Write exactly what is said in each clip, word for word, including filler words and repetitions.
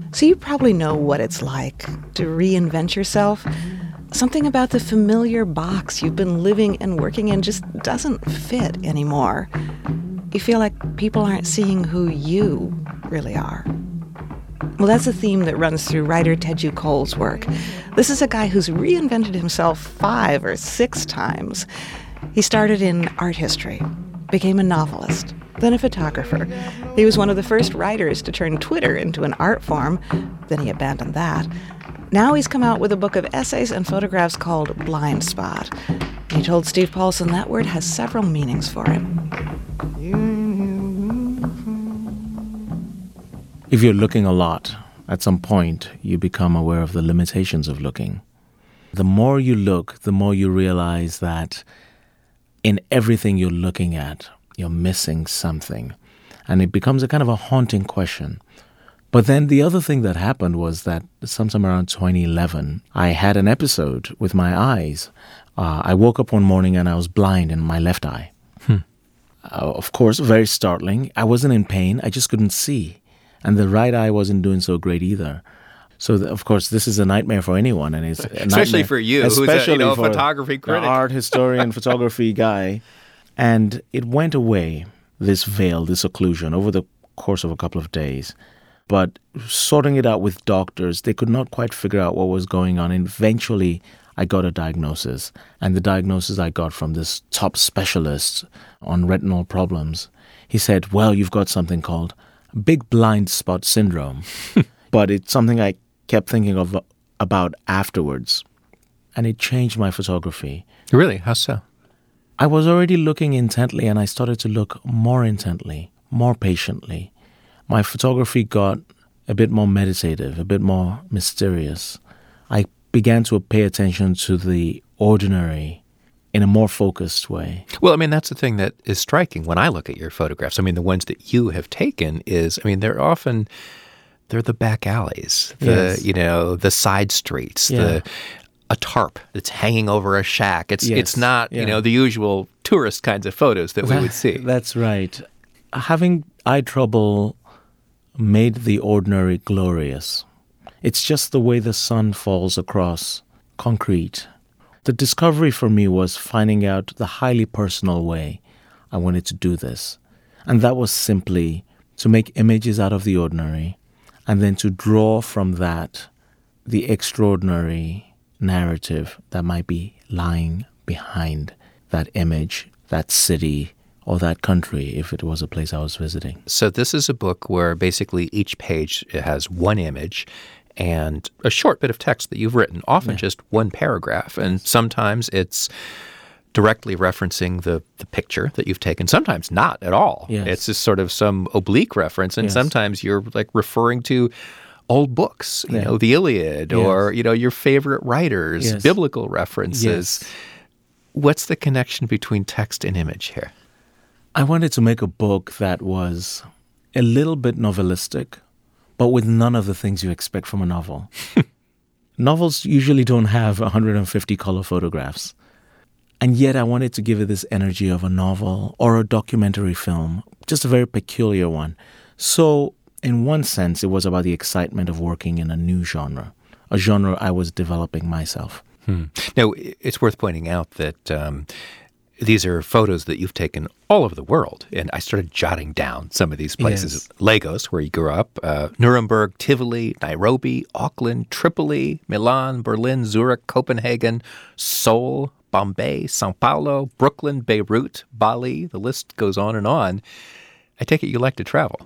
So you probably know what it's like to reinvent yourself. Something about the familiar box you've been living and working in just doesn't fit anymore. You feel like people aren't seeing who you really are. Well, that's a theme that runs through writer Teju Cole's work. This is a guy who's reinvented himself five or six times. He started in art history, became a novelist, then a photographer. He was one of the first writers to turn Twitter into an art form. Then he abandoned that. Now he's come out with a book of essays and photographs called Blind Spot. He told Steve Paulson that word has several meanings for him. If you're looking a lot, at some point you become aware of the limitations of looking. The more you look, the more you realize that in everything you're looking at, you're missing something. And it becomes a kind of a haunting question. But then the other thing that happened was that sometime around twenty eleven, I had an episode with my eyes. Uh, I woke up one morning and I was blind in my left eye. Hmm. Uh, of course, very startling. I wasn't in pain. I just couldn't see. And the right eye wasn't doing so great either. So, the, of course, this is a nightmare for anyone. and it's a Especially for you, who's a you know, photography critic. Art historian, photography guy. And it went away, this veil, this occlusion, over the course of a couple of days. But sorting it out with doctors, they could not quite figure out what was going on. And eventually, I got a diagnosis. And the diagnosis I got from this top specialist on retinal problems, he said, well, you've got something called big blind spot syndrome. But it's something I kept thinking of about afterwards. And it changed my photography. Really? How so? I was already looking intently, and I started to look more intently, more patiently. My photography got a bit more meditative, a bit more mysterious. I began to pay attention to the ordinary in a more focused way. Well, I mean, that's the thing that is striking when I look at your photographs. I mean, the ones that you have taken is, I mean, they're often, they're the back alleys, the, yes. you know, the side streets, yeah. the a tarp that's hanging over a shack. It's yes. it's not, yeah. you know, the usual tourist kinds of photos that we would see. That's right. Having eye trouble made the ordinary glorious. It's just the way the sun falls across concrete. The discovery for me was finding out the highly personal way I wanted to do this. And that was simply to make images out of the ordinary and then to draw from that the extraordinary narrative that might be lying behind that image, that city, or that country, if it was a place I was visiting. So this is a book where basically each page has one image and a short bit of text that you've written, often yeah. just one paragraph. And sometimes it's directly referencing the, the picture that you've taken, sometimes not at all. Yes. It's just sort of some oblique reference. And yes. sometimes you're like referring to old books, you yeah. know, the Iliad yes. or, you know, your favorite writers, yes. biblical references. Yes. What's the connection between text and image here? I wanted to make a book that was a little bit novelistic, but with none of the things you expect from a novel. Novels usually don't have one hundred fifty color photographs. And yet I wanted to give it this energy of a novel or a documentary film, just a very peculiar one. So in one sense, it was about the excitement of working in a new genre, a genre I was developing myself. Hmm. Now, it's worth pointing out that um, these are photos that you've taken all over the world. And I started jotting down some of these places. Yes. Lagos, where you grew up, uh, Nuremberg, Tivoli, Nairobi, Auckland, Tripoli, Milan, Berlin, Zurich, Copenhagen, Seoul, Bombay, Sao Paulo, Brooklyn, Beirut, Bali. The list goes on and on. I take it you like to travel.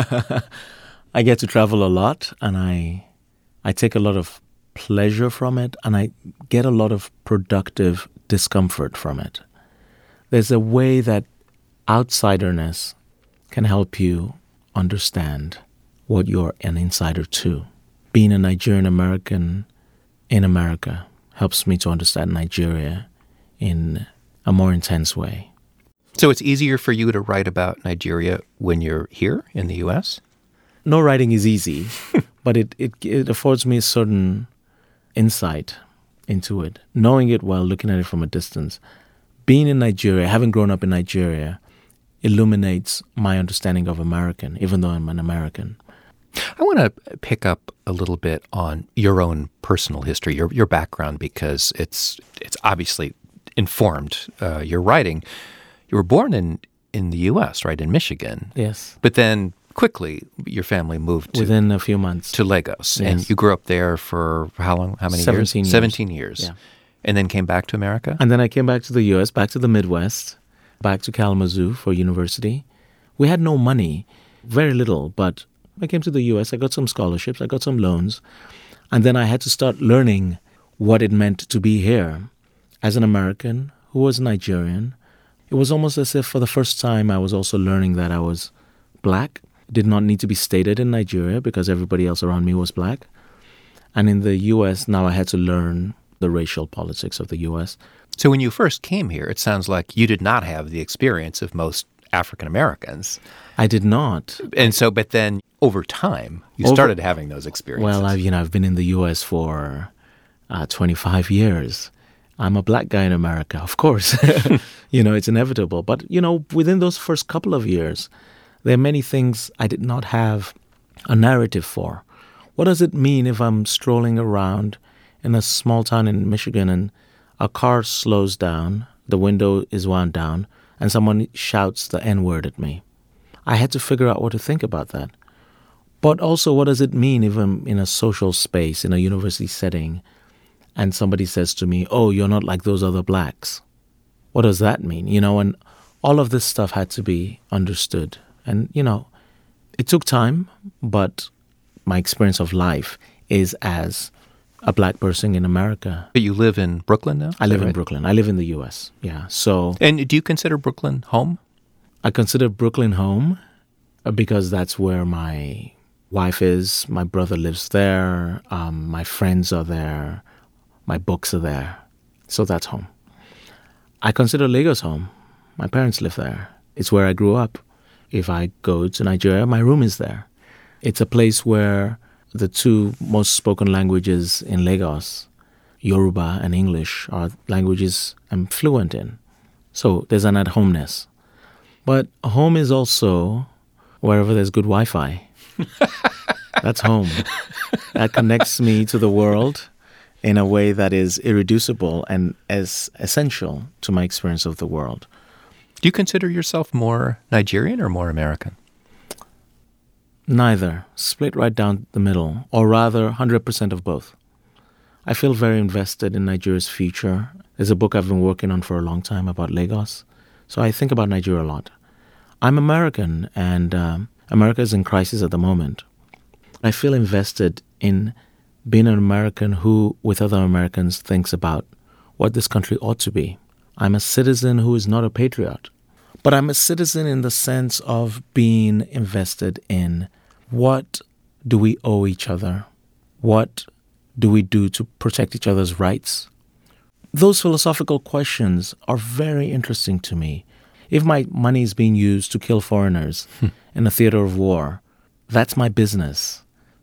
I get to travel a lot, and I I take a lot of pleasure from it, and I get a lot of productive discomfort from it. There's a way that outsiderness can help you understand what you're an insider to. Being a Nigerian American in America helps me to understand Nigeria in a more intense way. So it's easier for you to write about Nigeria when you're here in the U S? No writing is easy, but it, it, it affords me a certain insight into it. Knowing it well, looking at it from a distance. Being in Nigeria, having grown up in Nigeria, illuminates my understanding of American, even though I'm an American. I want to pick up a little bit on your own personal history, your your background, because it's it's obviously informed uh, your writing. You were born in, in the U S, right, in Michigan. Yes. But then quickly your family moved to, Within a few months. to Lagos. Yes. And you grew up there for how long? How many seventeen years? years. seventeen years. Yeah. And then came back to America? And then I came back to the U S, back to the Midwest, back to Kalamazoo for university. We had no money, very little, but I came to the U S. I got some scholarships, I got some loans, and then I had to start learning what it meant to be here as an American who was Nigerian. It was almost as if for the first time I was also learning that I was black. It did not need to be stated in Nigeria because everybody else around me was black. And in the U S, now I had to learn the racial politics of the U S. So when you first came here, it sounds like you did not have the experience of most African Americans. I did not. And so, but then over time, you Over- started having those experiences. Well, I've, you know, I've been in the U S for uh, twenty-five years. I'm a black guy in America, of course. You know, it's inevitable. But, you know, within those first couple of years, there are many things I did not have a narrative for. What does it mean if I'm strolling around in a small town in Michigan and a car slows down, the window is wound down, and someone shouts the N-word at me? I had to figure out what to think about that. But also, what does it mean if I'm in a social space, in a university setting, and somebody says to me, oh, you're not like those other blacks? What does that mean? You know, and all of this stuff had to be understood. And, you know, it took time, but my experience of life is as a black person in America. But you live in Brooklyn now? I Is live that in right? Brooklyn. I live in the U S, yeah. So And do you consider Brooklyn home? I consider Brooklyn home uh, because that's where my wife is. My brother lives there. Um, my friends are there. My books are there. So that's home. I consider Lagos home. My parents live there. It's where I grew up. If I go to Nigeria, my room is there. It's a place where the two most spoken languages in Lagos, Yoruba and English, are languages I'm fluent in. So there's an at-homeness. But home is also wherever there's good Wi-Fi. That's home. That connects me to the world in a way that is irreducible and as essential to my experience of the world. Do you consider yourself more Nigerian or more American? Neither. Split right down the middle, or rather one hundred percent of both. I feel very invested in Nigeria's future. There's a book I've been working on for a long time about Lagos, so I think about Nigeria a lot. I'm American, and um, America is in crisis at the moment. I feel invested in being an American who, with other Americans, thinks about what this country ought to be. I'm a citizen who is not a patriot, but I'm a citizen in the sense of being invested in what do we owe each other? What do we do to protect each other's rights? Those philosophical questions are very interesting to me. If my money is being used to kill foreigners in a theater of war, that's my business.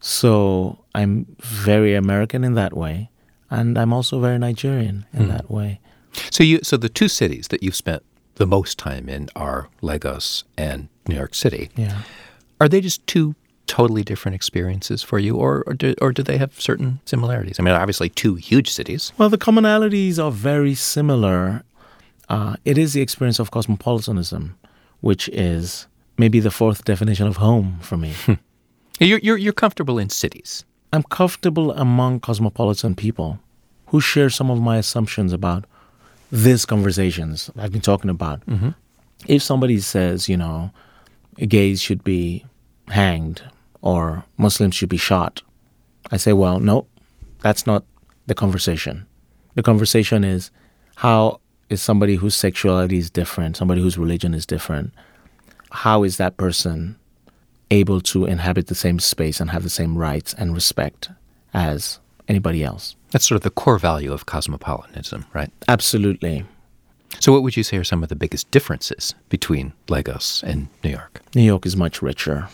So I'm very American in that way, and I'm also very Nigerian in mm. that way. So you, so the two cities that you've spent the most time in are Lagos and New York City. Yeah. Are they just two totally different experiences for you, or or do, or do they have certain similarities? I mean, obviously two huge cities. Well, the commonalities are very similar. Uh, it is the experience of cosmopolitanism, which is maybe the fourth definition of home for me. You're, you're, you're comfortable in cities. I'm comfortable among cosmopolitan people who share some of my assumptions about these conversations I've been talking about. Mm-hmm. If somebody says, you know, gays should be hanged or Muslims should be shot, I say, well, no, that's not the conversation. The conversation is, how is somebody whose sexuality is different, somebody whose religion is different, how is that person able to inhabit the same space and have the same rights and respect as anybody else? That's sort of the core value of cosmopolitanism, right? Absolutely. So what would you say are some of the biggest differences between Lagos and New York? New York is much richer.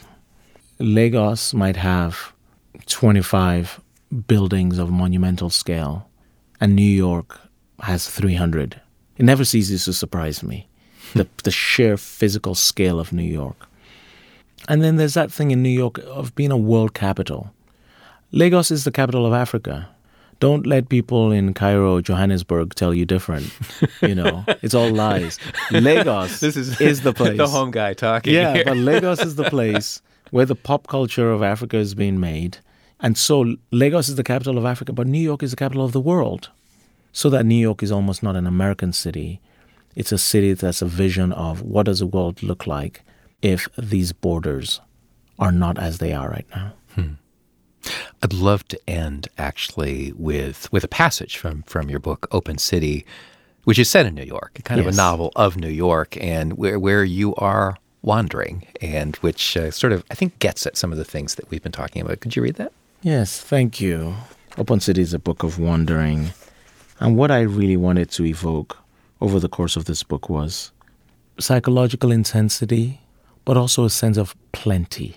Lagos might have twenty-five buildings of monumental scale, and New York has three hundred. It never ceases to surprise me, the, the sheer physical scale of New York. And then there's that thing in New York of being a world capital. Lagos is the capital of Africa. Don't let people in Cairo, Johannesburg tell you different. You know, it's all lies. Lagos this is, is the place. The home guy talking. Yeah, here. but Lagos is the place where the pop culture of Africa is being made. And so Lagos is the capital of Africa, but New York is the capital of the world. So that New York is almost not an American city. It's a city that's a vision of what does the world look like if these borders are not as they are right now. Hmm. I'd love to end, actually, with with a passage from, from your book, Open City, which is set in New York, kind yes. of a novel of New York, and where, where you are wandering, and which uh, sort of, I think, gets at some of the things that we've been talking about. Could you read that? Yes, thank you. Open City is a book of wandering. And what I really wanted to evoke over the course of this book was psychological intensity, but also a sense of plenty.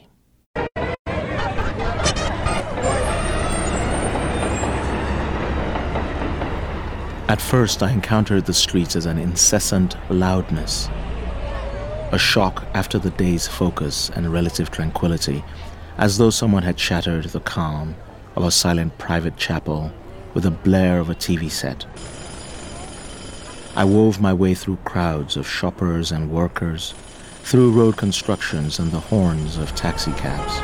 At first, I encountered the streets as an incessant loudness, a shock after the day's focus and relative tranquility, as though someone had shattered the calm of a silent private chapel with the blare of a T V set. I wove my way through crowds of shoppers and workers, through road constructions and the horns of taxi cabs.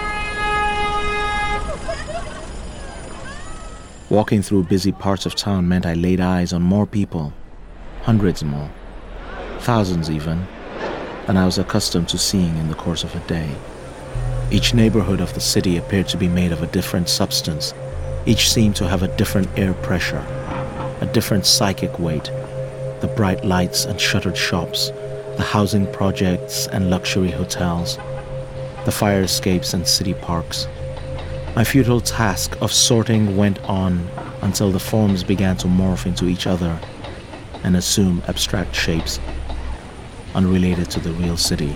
Walking through busy parts of town meant I laid eyes on more people, hundreds more, thousands even, than I was accustomed to seeing in the course of a day. Each neighborhood of the city appeared to be made of a different substance. Each seemed to have a different air pressure, a different psychic weight. The bright lights and shuttered shops, the housing projects and luxury hotels, the fire escapes and city parks. My futile task of sorting went on until the forms began to morph into each other and assume abstract shapes unrelated to the real city.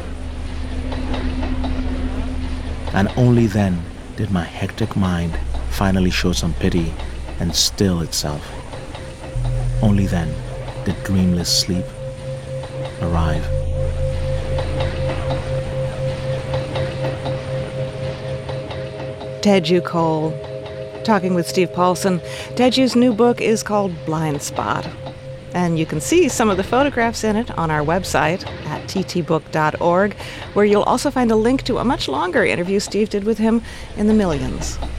And only then did my hectic mind finally show some pity and still itself. Only then did dreamless sleep arrive. Teju Cole, talking with Steve Paulson. Teju's new book is called Blind Spot, and you can see some of the photographs in it on our website at t t book dot org, where you'll also find a link to a much longer interview Steve did with him in the Millions.